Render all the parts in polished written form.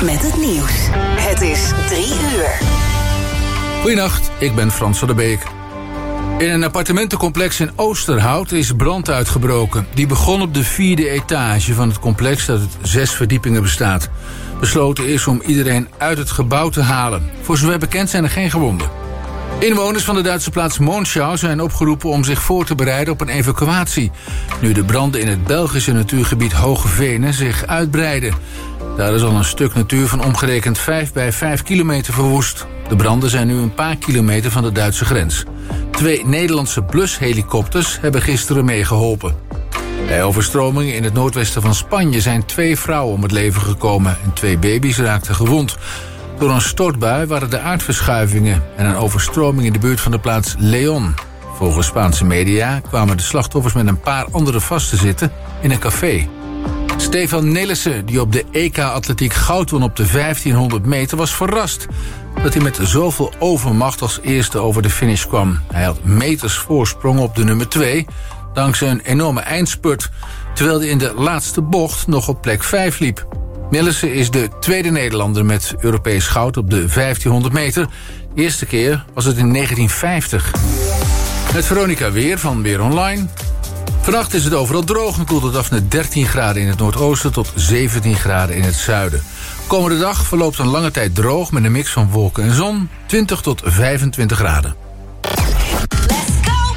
met het nieuws. Het is 3 uur. Goedenacht, ik ben Frans van der Beek. In een appartementencomplex in Oosterhout is brand uitgebroken. Die begon op de 4e etage van het complex dat uit 6 verdiepingen bestaat. Besloten is om iedereen uit het gebouw te halen. Voor zover bekend zijn er geen gewonden. Inwoners van de Duitse plaats Monschau zijn opgeroepen om zich voor te bereiden op een evacuatie. Nu de branden in het Belgische natuurgebied Hoge Venen zich uitbreiden. Daar is al een stuk natuur van omgerekend 5 bij 5 kilometer verwoest. De branden zijn nu een paar kilometer van de Duitse grens. 2 Nederlandse blushelikopters hebben gisteren meegeholpen. Bij overstromingen in het noordwesten van Spanje zijn 2 vrouwen om het leven gekomen en 2 baby's raakten gewond. Door een stortbui waren er aardverschuivingen en een overstroming in de buurt van de plaats León. Volgens Spaanse media kwamen de slachtoffers met een paar anderen vast te zitten in een café. Stefan Nelissen, die op de EK-atletiek goud won op de 1500 meter, was verrast dat hij met zoveel overmacht als eerste over de finish kwam. Hij had meters voorsprong op de nummer 2, dankzij een enorme eindspurt, terwijl hij in de laatste bocht nog op plek 5 liep. Nelissen is de tweede Nederlander met Europees goud op de 1500 meter. De eerste keer was het in 1950. Met Veronica Weer van Weer Online. Vannacht is het overal droog en koelt het af naar 13 graden in het noordoosten tot 17 graden in het zuiden. Komende dag verloopt een lange tijd droog met een mix van wolken en zon, 20 tot 25 graden. Let's go!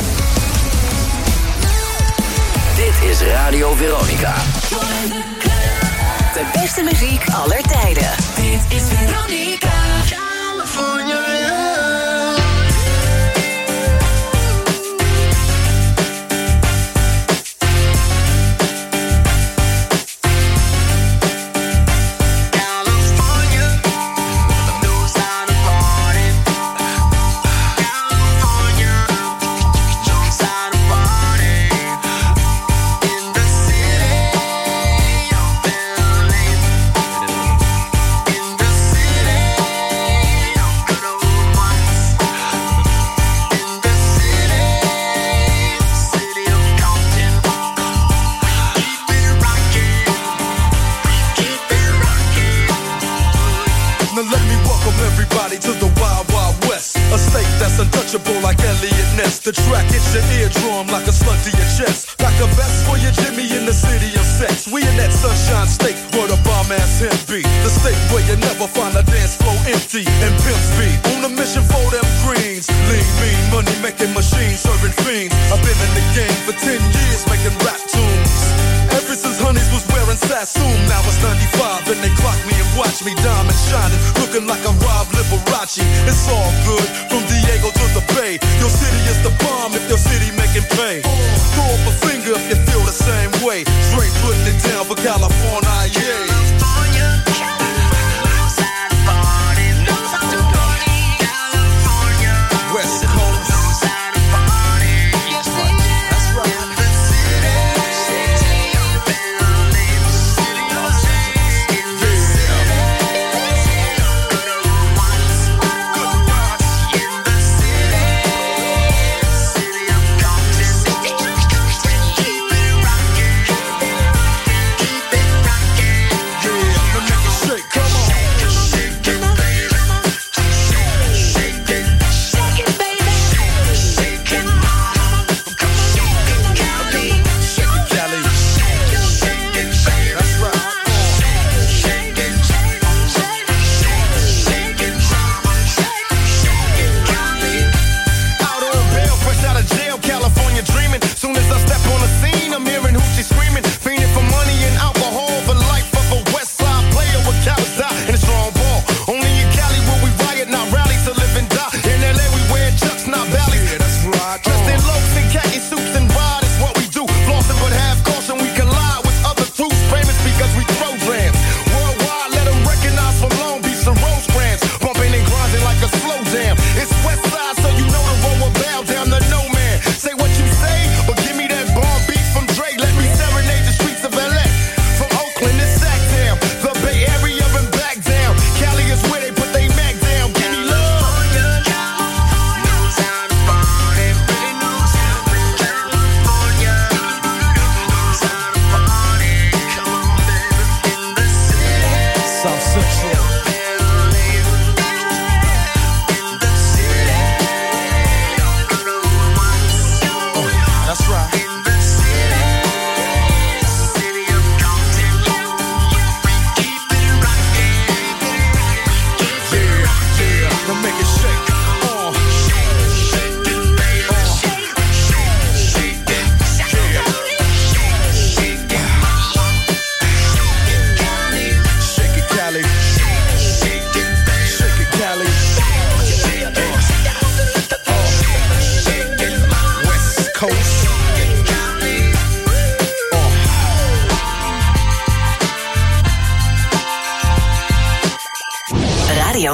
Dit is Radio Veronica. De beste muziek aller tijden. Dit is Veronica. California. Like Elliot Ness, the track hits your eardrum like a slug to your chest. Like a vest for your Jimmy in the city of sex. We in that sunshine state where the bomb ass him be. The state where you never find a dance floor empty and pimp speed. On a mission for them greens. Lean, mean, money making machines, serving fiends. I've been in the game for 10 years making rap tunes. Ever since Honeys was wearing Sassoon, now it's 95 and they clock me and watch me diamond shining, looking like I'm Rob Liberace. It's all good from Diego to the Bay. Your city is the bomb if your city making pay. Throw up a finger if you feel the same way. Straight putting it down for California, yeah. Yeah.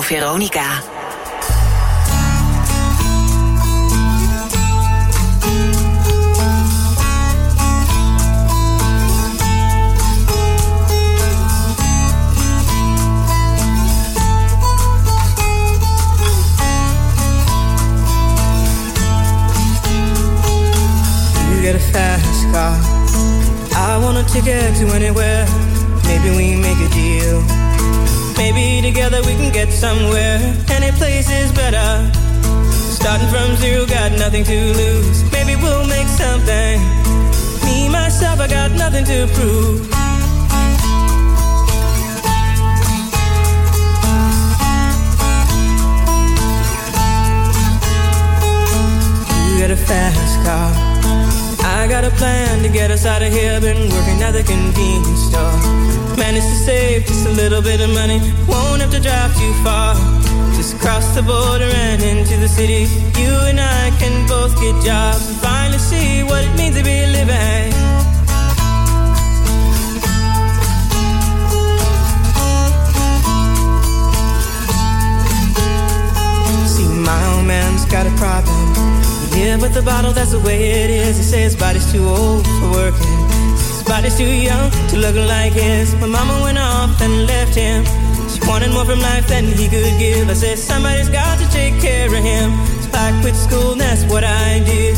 Radio Veronica. Get a fast car. I want a ticket to anywhere. Maybe we make a deal. Maybe together we can get somewhere. Any place is better. Starting from zero, got nothing to lose. Maybe we'll make something. Me, myself, I got nothing to prove. You got a fast car. I got a plan to get us out of here. Been working at the convenience store. Managed to save just a little bit of money. Won't have to drive too far. Just cross the border and into the city. You and I can both get jobs and finally see what it means to be living. See, my old man's got a problem. Yeah, but the bottle, that's the way it is. He says his body's too old for working. His body's too young to look like his. My mama went off and left him. She wanted more from life than he could give. I said, somebody's got to take care of him. So I quit school and that's what I did.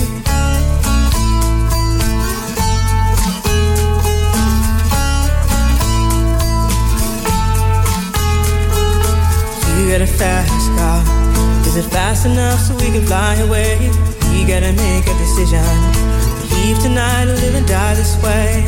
You got a fast car. Is it fast enough so we can fly away? We gotta make a decision. Leave tonight or live and die this way.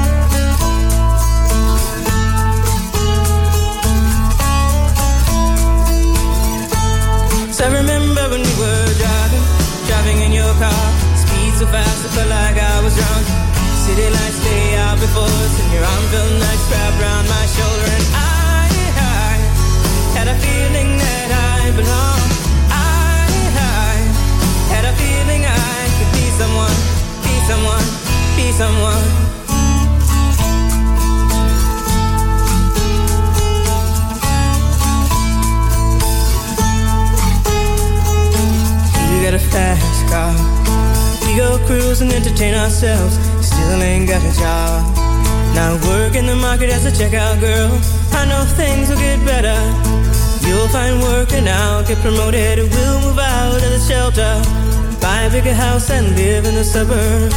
So I remember when we were driving in your car. Speed so fast I felt like I was drunk. City lights stay out before us, and your arm felt nice wrapped around my shoulder. And I had a feeling that I belonged. Had a feeling I could be someone, be someone, be someone. You got a fast car. We go cruise and entertain ourselves. Still ain't got a job. Now work in the market as a checkout girl. I know things will get better. You'll find work and I'll get promoted. We'll move out of the shelter, buy a bigger house and live in the suburbs.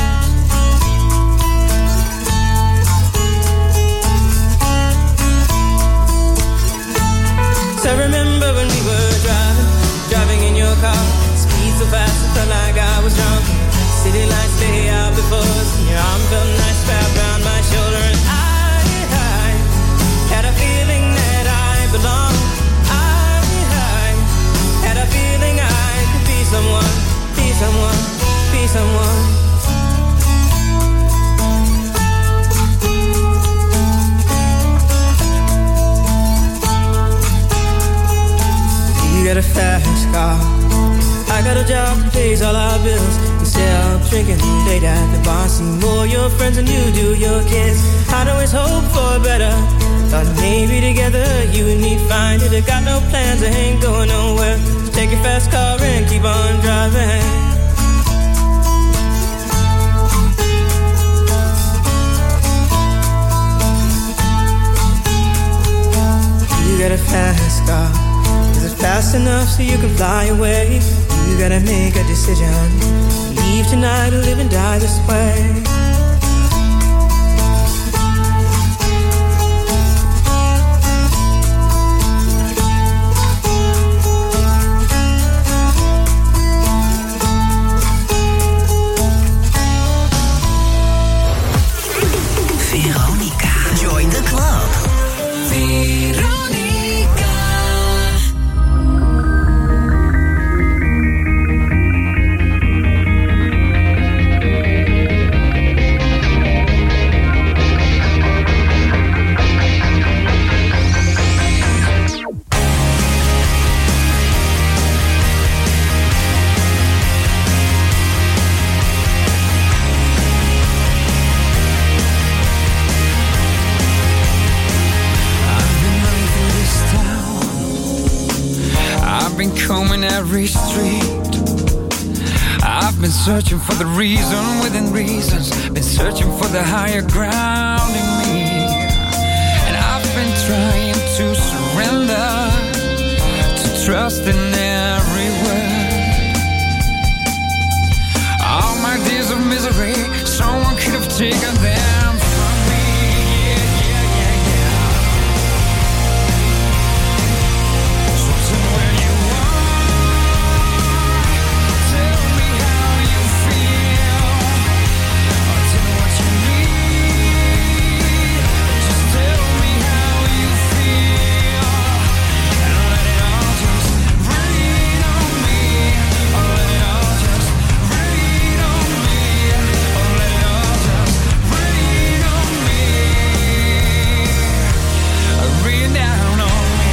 So I remember when we were driving in your car. Speed so fast I felt like I was drunk. City lights lay out before us, and your arm felt nice wrapped around my shoulder. And I had a feeling that I belonged. Had a feeling I could be someone, be someone, be someone. You got a fast car. I got a job that pays all our bills. Instead of drinking late at the bar, see more your friends than you do your kids. I'd always hope for better. Thought maybe together you and me find it. I got no plans, I ain't going nowhere. So take your fast car and keep on driving. You got a fast car. Is it fast enough so you can fly away? You gotta make a decision. Leave tonight or live and die this way. I've been combing every street. I've been searching for the reason within reasons, been searching for the higher ground in me. And I've been trying to surrender, to trust in every word. All my days of misery, someone could have taken them from me. So tell where you are, tell me how you feel, or tell what you need. Just tell me how you feel, and let it all just rain on me. Or let it all just rain on me. Or let it all just rain on me. Rain down on me.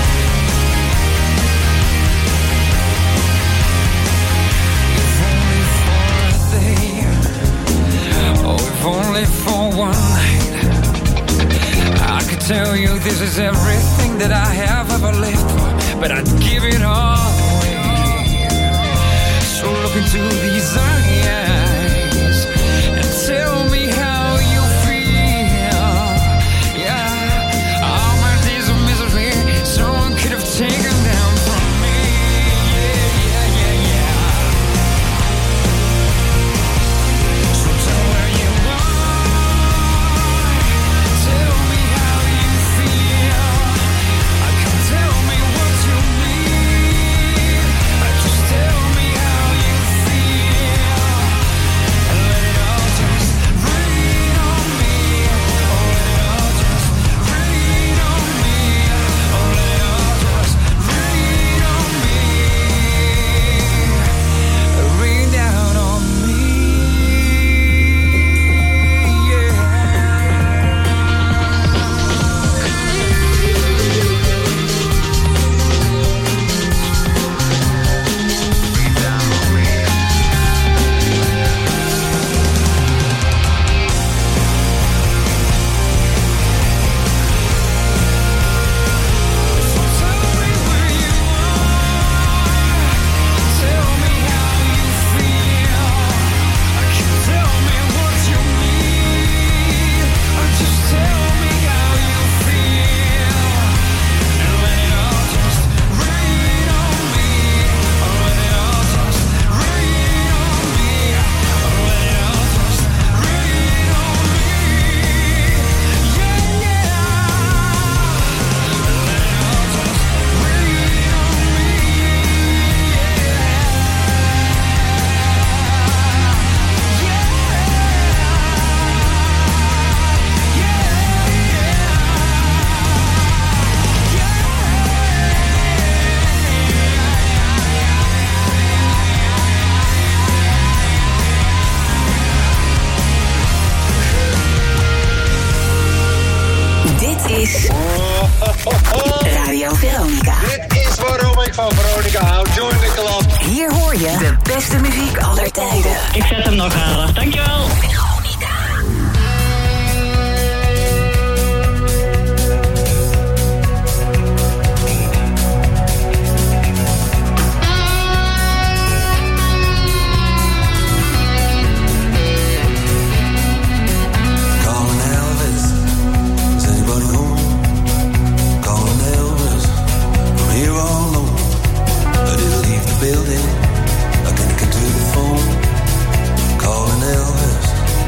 If only for a day, oh, if only for one night, I could tell you this is everything that I have ever lived for, but I'd give it all away. So look into these eyes and tell me how you feel. Yeah, all my days of misery, someone could have taken them from me. Yeah, yeah, yeah, yeah. So tell where you are, tell me how you feel. Come tell me what you need. Just tell me how you feel, and let it all just rain on me. Oh, let it all just rain on me. Oh, let it all just rain on me. Rain down on me. Yeah. Dit is Radio Veronica. Dit is waarom ik van Veronica hou. Join the club. Hier hoor je de beste muziek aller tijden. Ik zet hem nog aan. Dankjewel. Building, I can get to the phone, calling Elvis.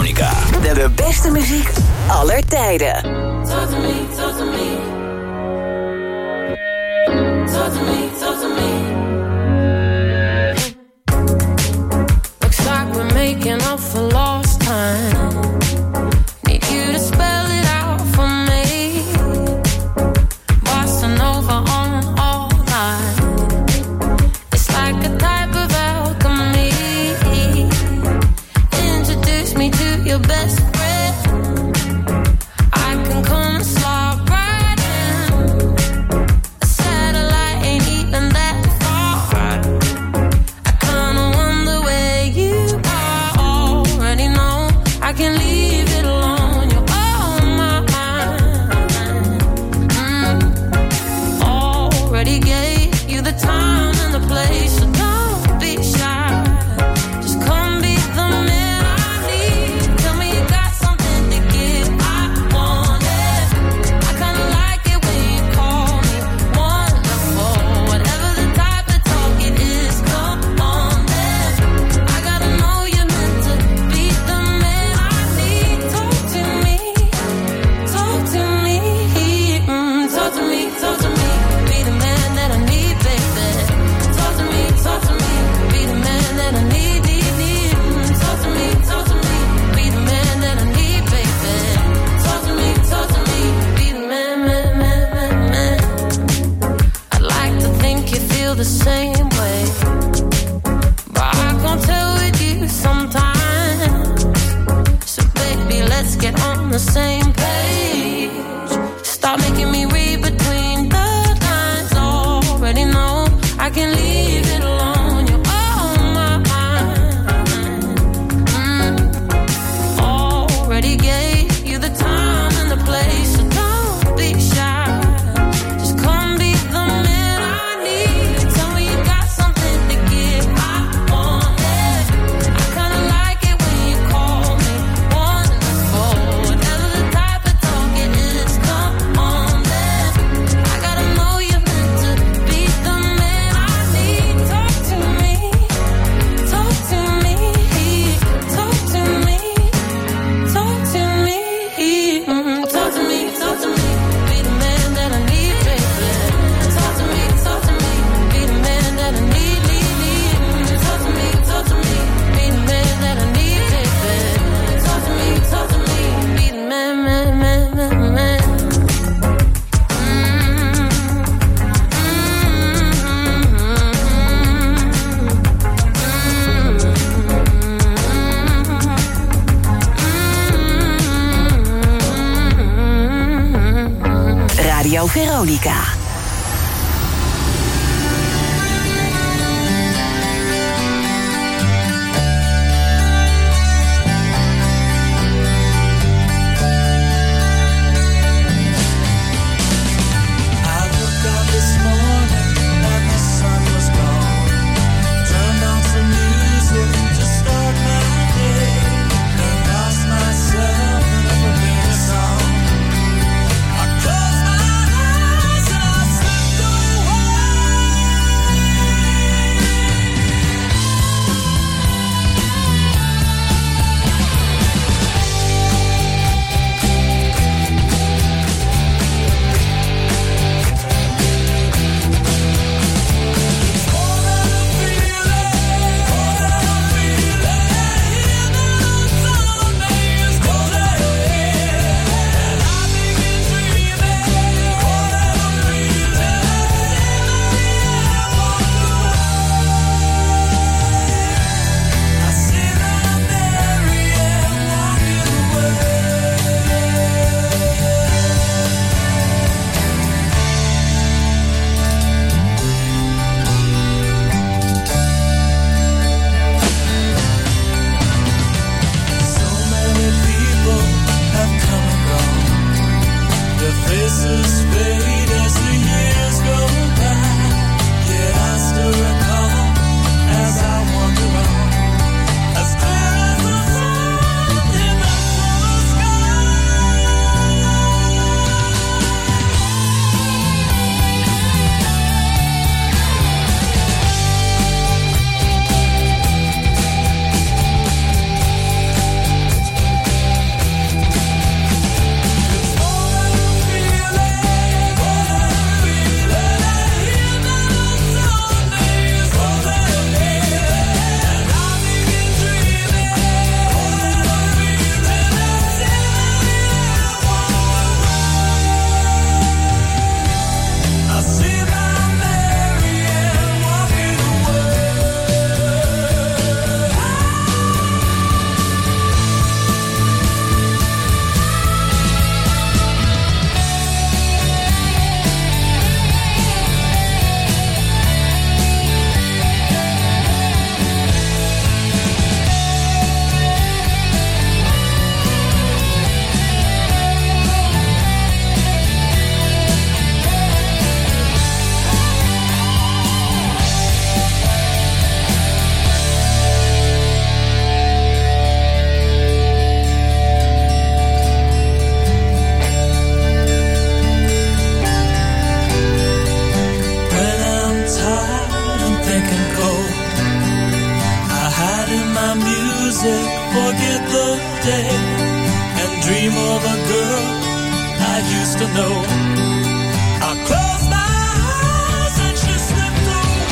Veronica. De beste muziek aller tijden. Talk to me, talk to me. Talk to me, talk to me. Looks like we're making up for lost time. Need you to spell it out for me. Bossa Nova on all night. It's like a type of alchemy. Introduce me to your best friend. I can come and slide right in. A satellite ain't even that far. I kinda wonder where you are. Already know I can leave it alone. You're on my mind. Already gave you the time and the place, so don't be shy. Just come be the man I need. Tell me you got something to give. I want it. I kinda like it when you call me wonderful. Whatever the type of talk it is, come on then. I gotta know you're meant to be the man I need. Talk to me, talk to me, talk to me, talk to me. Be the man that I need, baby. Talk to me, be the man that I need, need. Talk to me, be the man that I need, baby. Talk to me, be the man. I like to think you feel the same way, but I can't tell with you sometimes. So baby, let's get on the same page. Stop making me read between the lines. Already know I can leave it alone. You're on my mind. Already gave you the time and the place, so don't be shy. Just come be the man I need. Tell me you got something to give. I want it. I kinda like it when you call me wonderful. Whatever the type of talk it is, come on then. I gotta know you're meant to be the man I need. Talk to me, talk to me, talk to me, talk to me, talk to me, talk to me. Be the man that I need, baby. Talk to me, be the man that I need, need. Talk to me, be the man that I need, baby. Talk to me, be the man, man. Radio Veronica. I close my eyes. thick and cold. I hide in my music, forget the day, and dream of a girl I used to know. I close my eyes and she slipped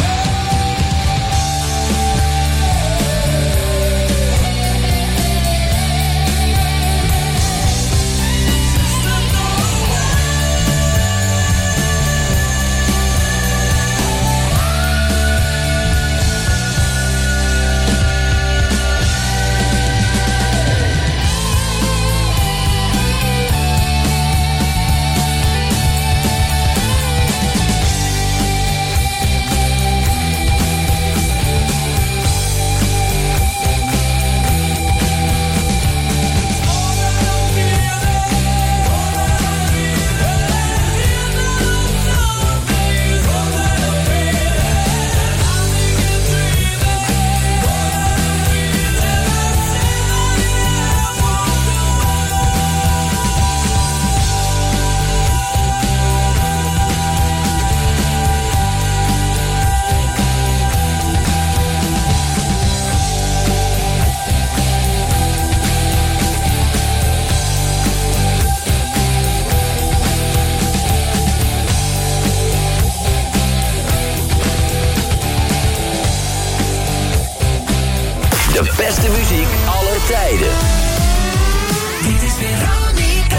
De beste muziek aller tijden. Dit is Veronica.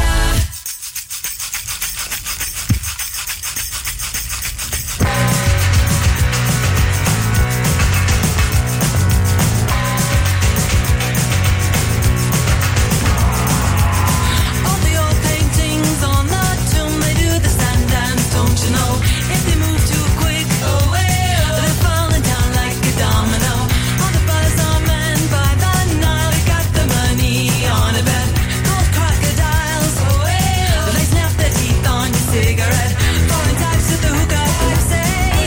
all the old paintings on the tomb, they do the stand dance, don't you know? If they move too quick, they're falling down like a domino. All the buzz on men by the Nile, they got the money on a bet. Gold crocodiles, they snap their teeth on your cigarette. Foreign types with the hookah pipe say,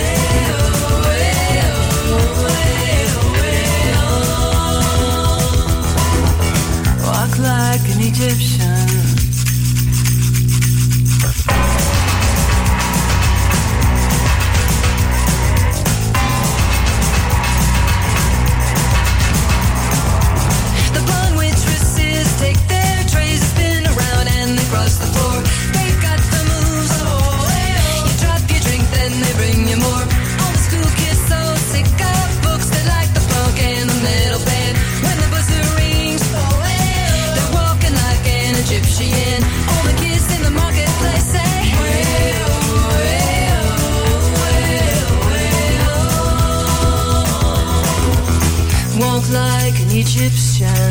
walk like an Egyptian. The blonde waitresses take their trays, spin around and they cross the floor. They've got the moves. You drop your drink, then they bring you more. All the school kids so sick of books, they like the funk and the metal band. When the buzzer rings, they're walking like an Egyptian. All the kids in the marketplace say, walk like an Egyptian.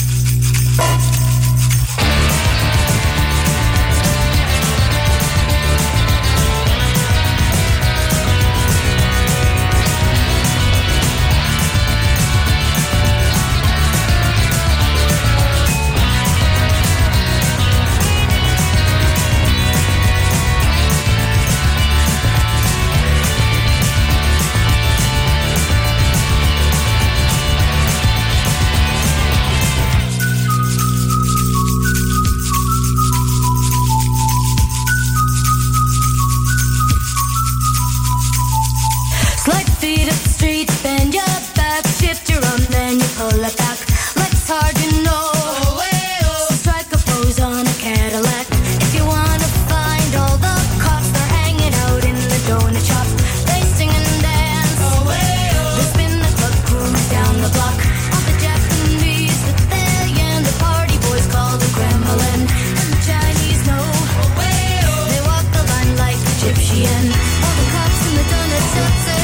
Slide feet up the street, bend your back, shift your arm, then you pull it back. Life's hard, you know. So strike a pose on a Cadillac. If you wanna find all the cops, they're hanging out in the donut shop. They sing and dance. They spin the club, cruise down the block. All the Japanese with their yen, the party boys call the Kremlin. And the Chinese know. They walk the line like Egyptian. All the cops in the donut shop say,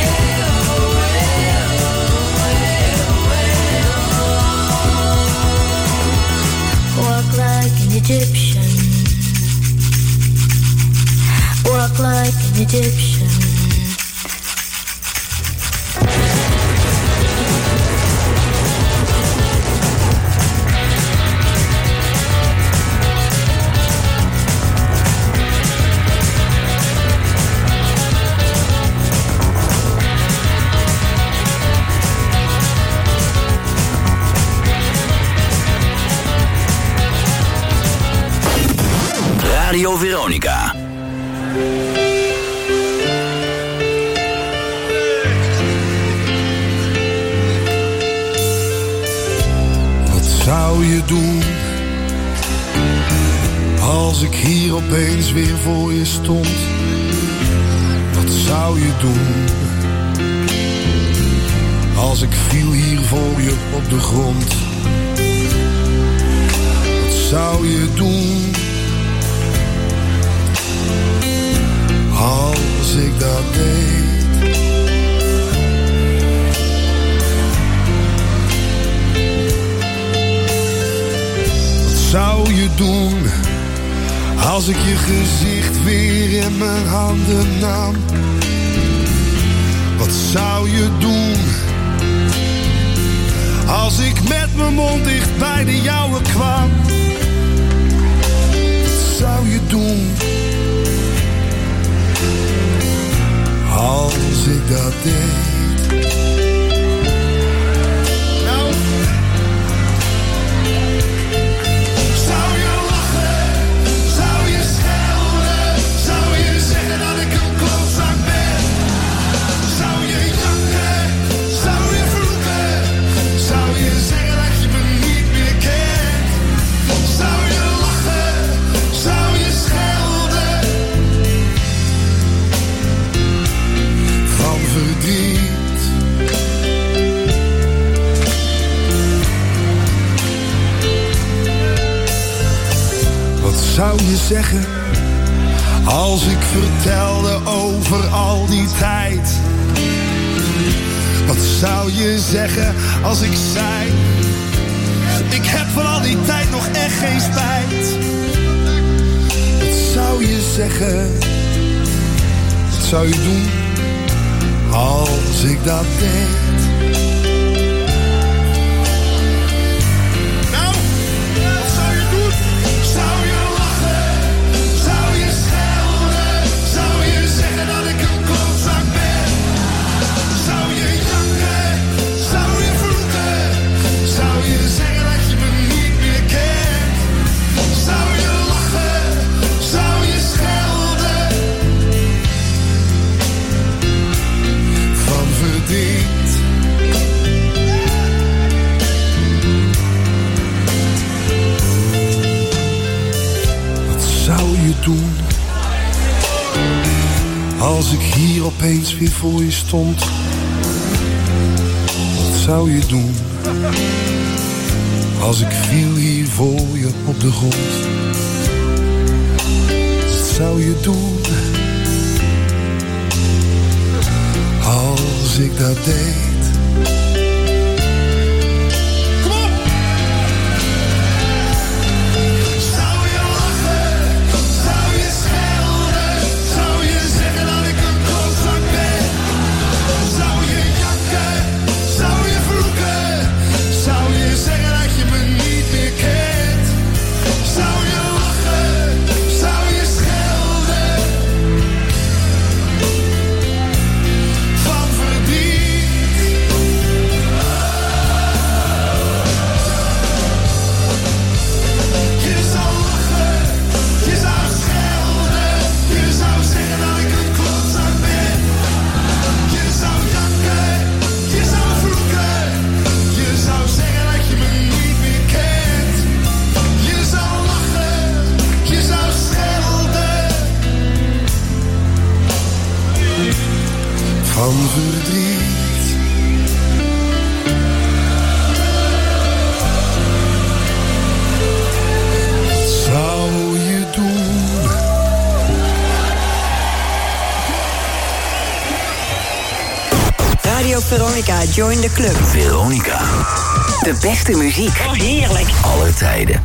walk like an Egyptian. Walk like an Egyptian. Radio Veronica. zou je doen als ik hier opeens weer voor je stond? Wat zou je doen als ik viel hier voor je op de grond? Wat zou je doen als ik dat deed? Wat zou je doen als ik je gezicht weer in mijn handen nam? Wat zou je doen als ik met mijn mond dicht bij de jouwe kwam? Wat zou je doen als ik dat deed? Zou je zeggen als ik vertelde over al die tijd? Wat zou je zeggen als ik zei ik heb van al die tijd nog echt geen spijt? Wat zou je zeggen? Wat zou je doen als ik dat deed? Nou, wat zou je doen? Zou je dat ik een klootzak ben? Zou je janken? Zou je vloeken? Zou je zeggen dat je me niet meer kent? Zou je lachen? Zou je schelden? Van verdriet. Wat zou je doen als ik hier opeens weer voor je stond? Wat zou je doen als ik viel hier voor je op de grond? Wat zou je doen als ik dat deed? Van verdriet. Wat zou je doen? Radio Veronica, join the club. Veronica. De beste muziek. Oh, heerlijk. Aller tijden.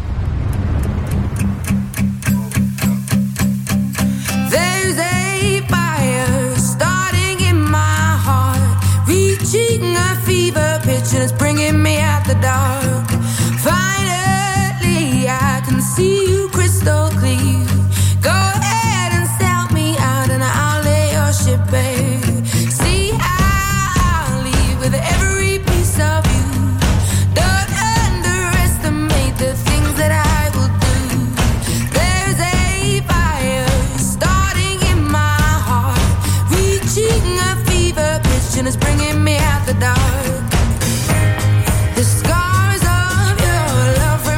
There's a fire starting in my heart, reaching a fever pitch and it's bringing me out the dark. Finally, I can see you crystal clear. Go ahead and sell me out and I'll lay your ship bare. See, I'll leave with every piece of you. Don't underestimate the things that I will do. There's a fire starting in my heart, reaching a fever pitch and it's bringing me out the dark. The scars of your love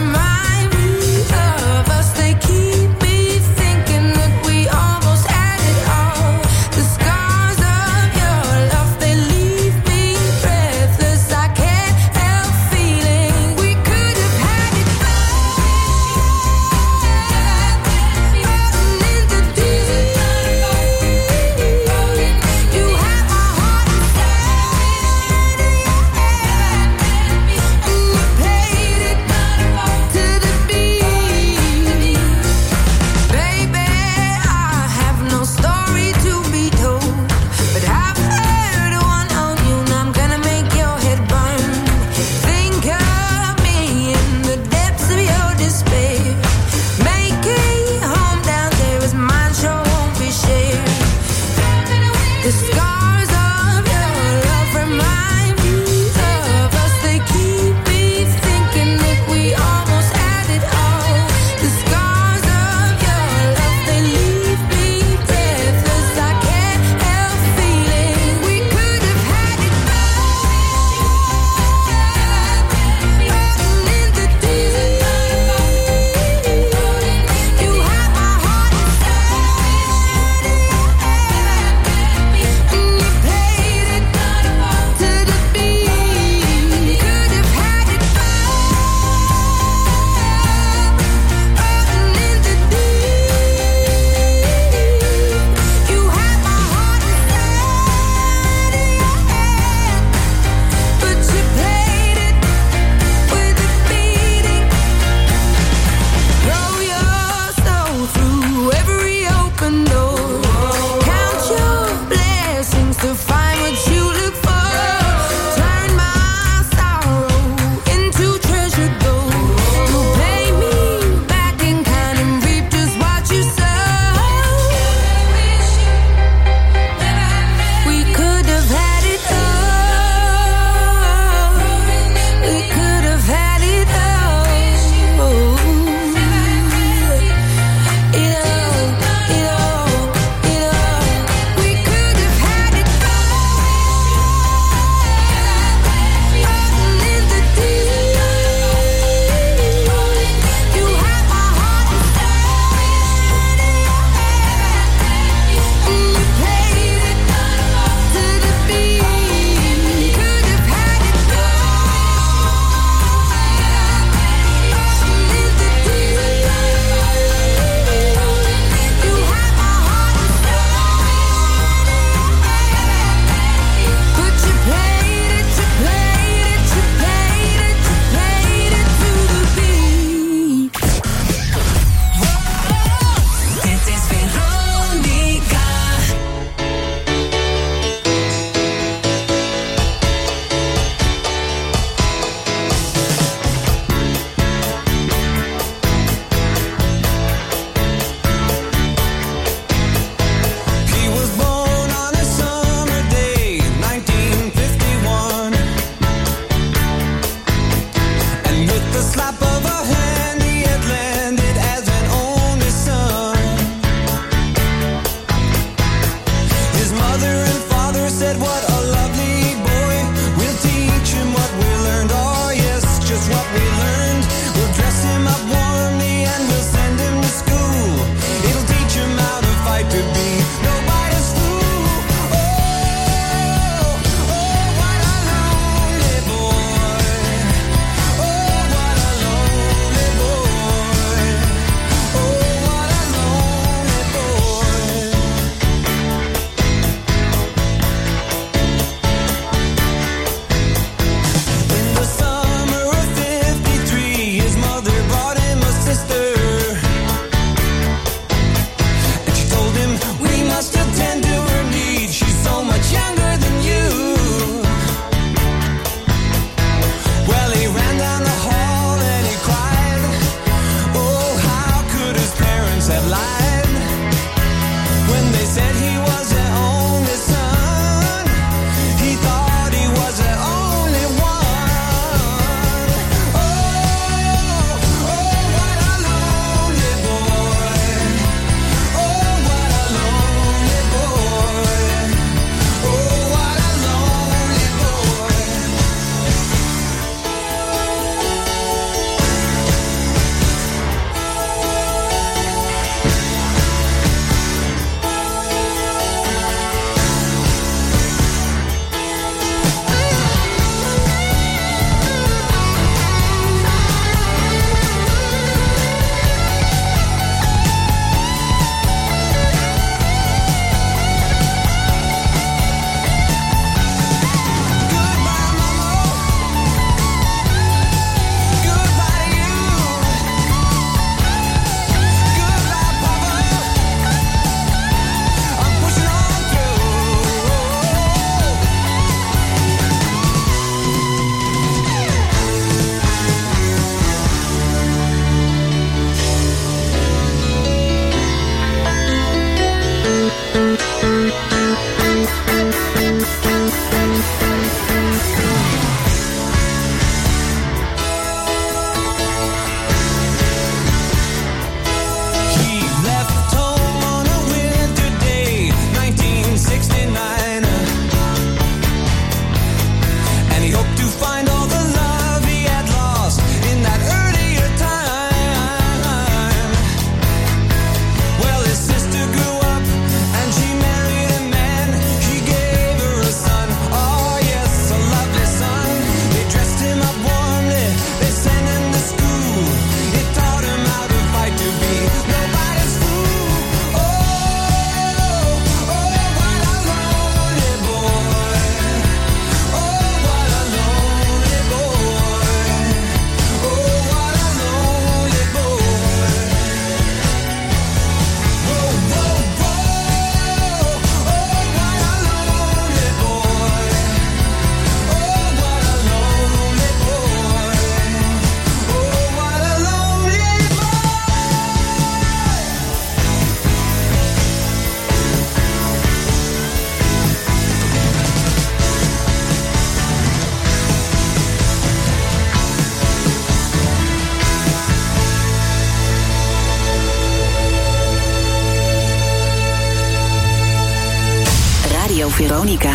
Veronica.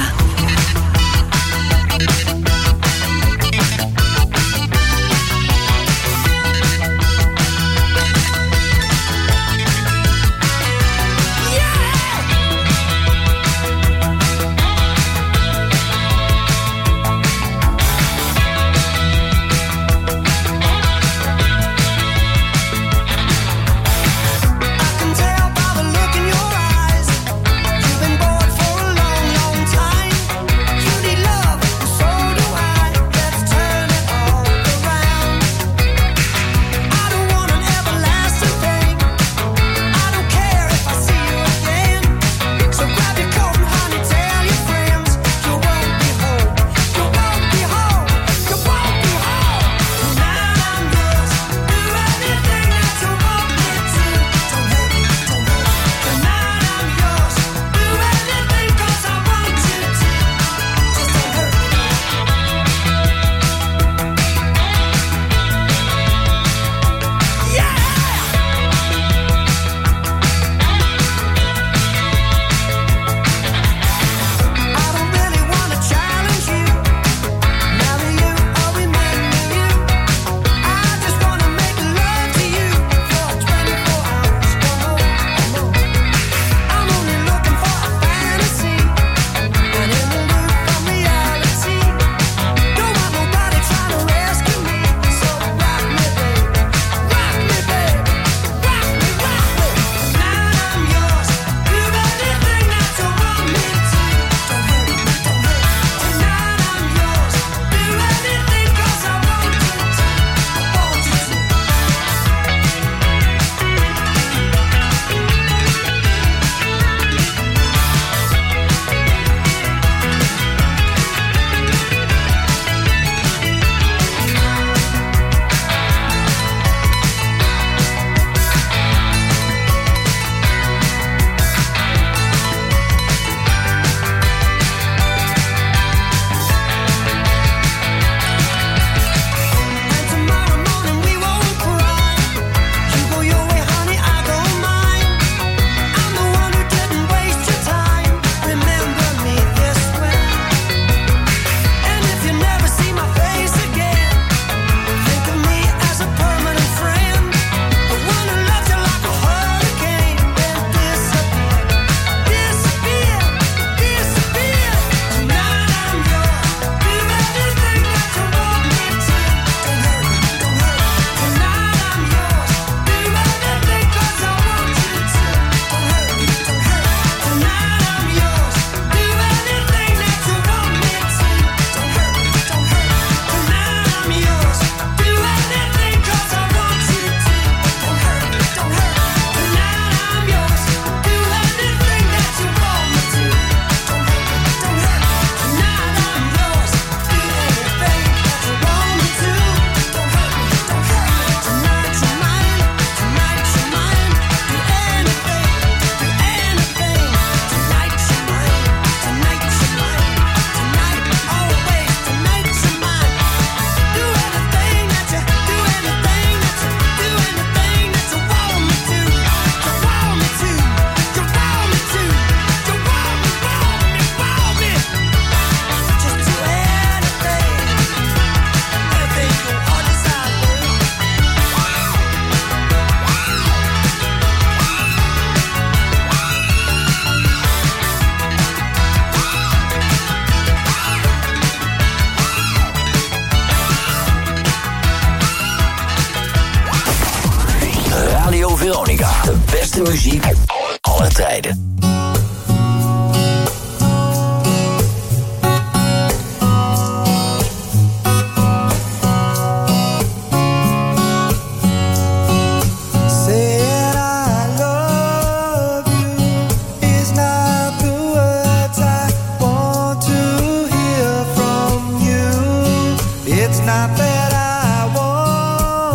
Veronica. De beste muziek aller tijden.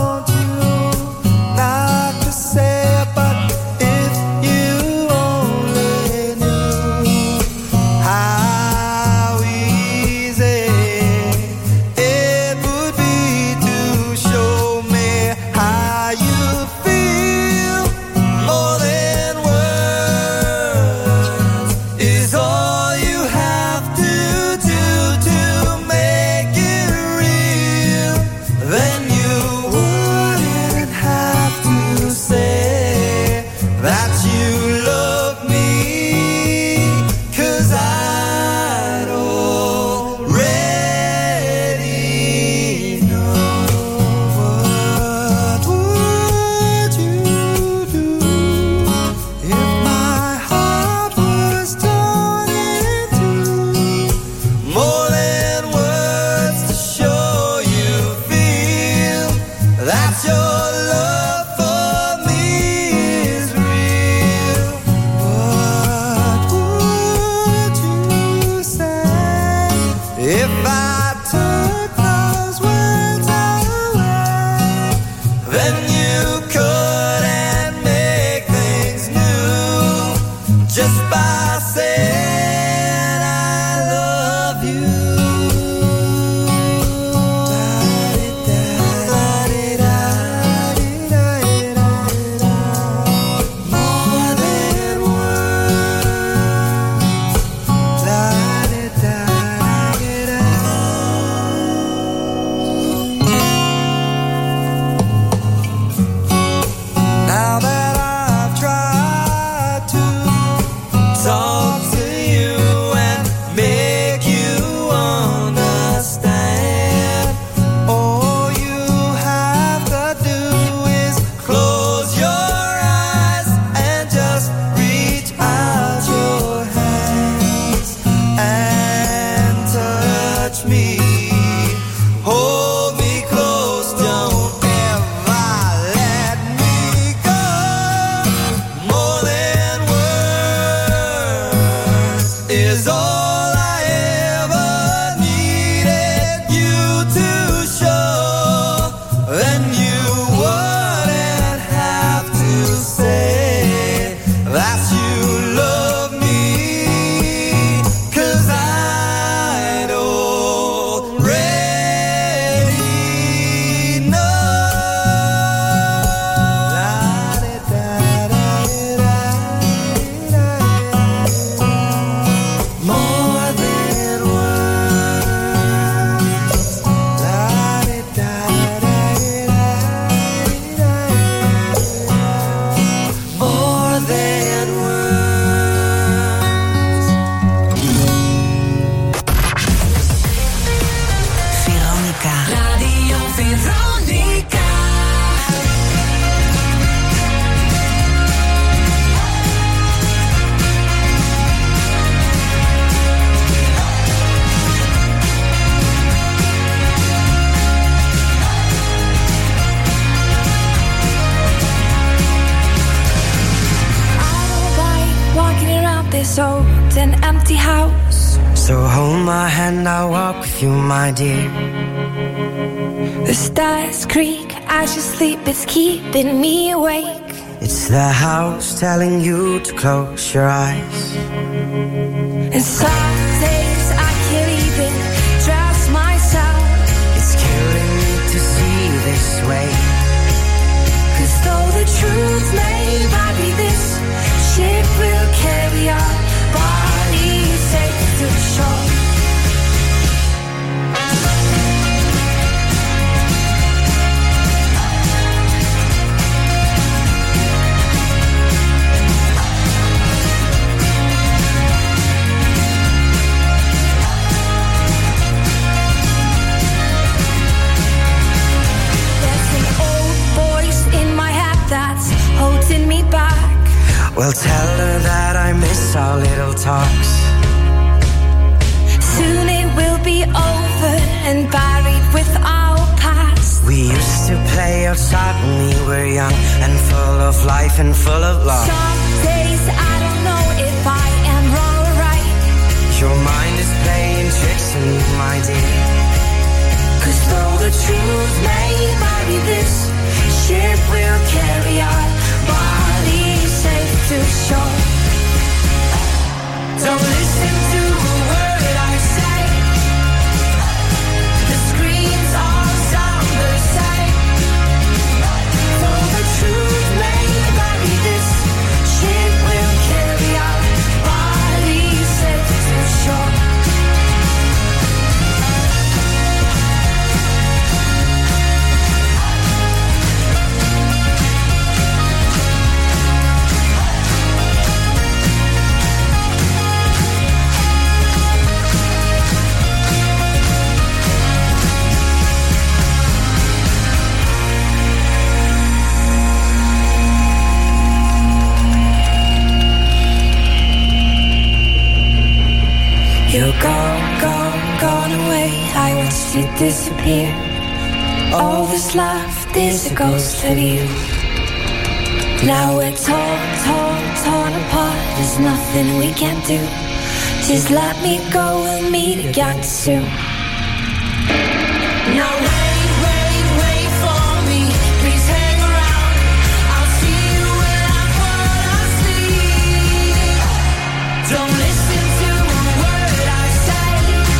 Not to say, but if you Hold me close, don't ever let me go. More than words is all I ever needed you to show. Then you wouldn't have to say that you love me, 'cause I'd already know. More than words. More than words. Veronica. Radio Veronica. Walking around this old and empty house. So hold my hand, I'll walk with you, my dear. The stars creak as you sleep, it's keeping me awake. It's the house telling you to close your eyes. And some days I can't even trust myself. It's killing me to see you this way. 'Cause though the truth may vary, this ship will carry our bodies safe to shore. There's an old voice in my head that's holding me back. Well, tell her that I miss our little talks. Soon it will be over and buried with our past. We used to play outside when we were young and full of life and full of love. Some days I don't know if I am wrong or right. Your mind is playing tricks on you, my dear. 'Cause though the truth may vary, this ship will carry our bodies safe to shore. Don't listen to a word I say. The screams all sound the same. Though the truth may vary, this ship will carry our bodies safe to shore. You're gone, gone, gone away. I watched you disappear. All that's left is a ghost of you. Now we're torn, torn, torn apart. There's nothing we can do. Just let me go, we'll meet again soon. Now wait, wait, wait for me. Please hang around. I'll see you when I fall asleep. Don't listen to a word I say.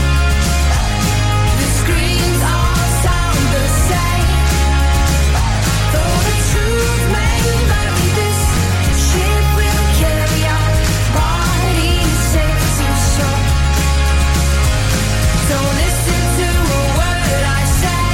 The screams all sound the same. Though the truth may vary, this ship will carry our bodies safe to shore. Don't listen to a word I say.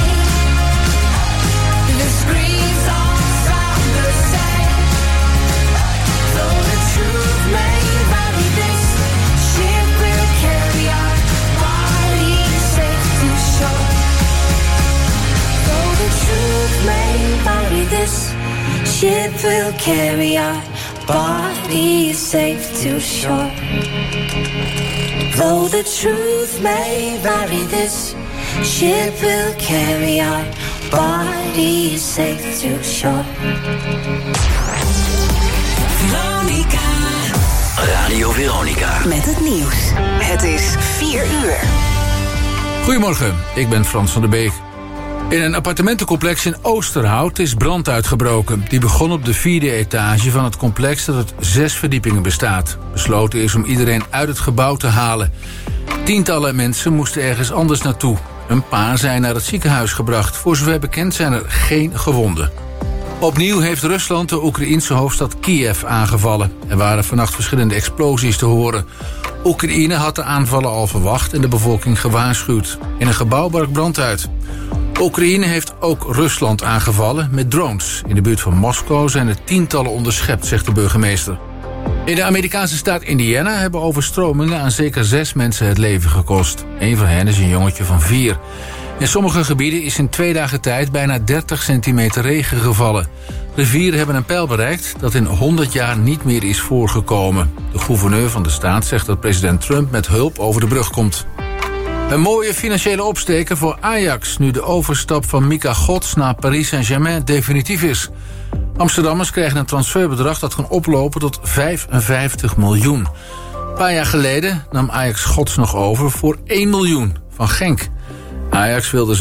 The screams all sound the same. Though the truth may vary, this ship will carry our bodies safe to shore. Though the truth may vary, this ship will carry our bodies safe to shore. Though the truth may vary, this Ship will carry our bodies safe to shore. Veronica. Radio Veronica. Met het nieuws. Het is 4 uur. Goedemorgen, ik ben Frans van der Beek. In een appartementencomplex in Oosterhout is brand uitgebroken. Die begon op de 4e etage van het complex dat uit 6 verdiepingen bestaat. Besloten is om iedereen uit het gebouw te halen. Tientallen mensen moesten ergens anders naartoe. Een paar zijn naar het ziekenhuis gebracht. Voor zover bekend zijn er geen gewonden. Opnieuw heeft Rusland de Oekraïense hoofdstad Kiev aangevallen. Er waren vannacht verschillende explosies te horen. Oekraïne had de aanvallen al verwacht en de bevolking gewaarschuwd. In een gebouw brak brand uit. Oekraïne heeft ook Rusland aangevallen met drones. In de buurt van Moskou zijn er tientallen onderschept, zegt de burgemeester. In de Amerikaanse staat Indiana hebben overstromingen aan zeker 6 mensen het leven gekost. Een van hen is een jongetje van 4. In sommige gebieden is in 2 dagen tijd bijna 30 centimeter regen gevallen. Rivieren hebben een peil bereikt dat in 100 jaar niet meer is voorgekomen. De gouverneur van de staat zegt dat president Trump met hulp over de brug komt. Een mooie financiële opsteker voor Ajax nu de overstap van Mika Gods naar Paris Saint-Germain definitief is. Amsterdammers krijgen een transferbedrag dat kan oplopen tot 55 miljoen. Een paar jaar geleden nam Ajax Gods nog over voor 1 miljoen van Genk. Ajax wilde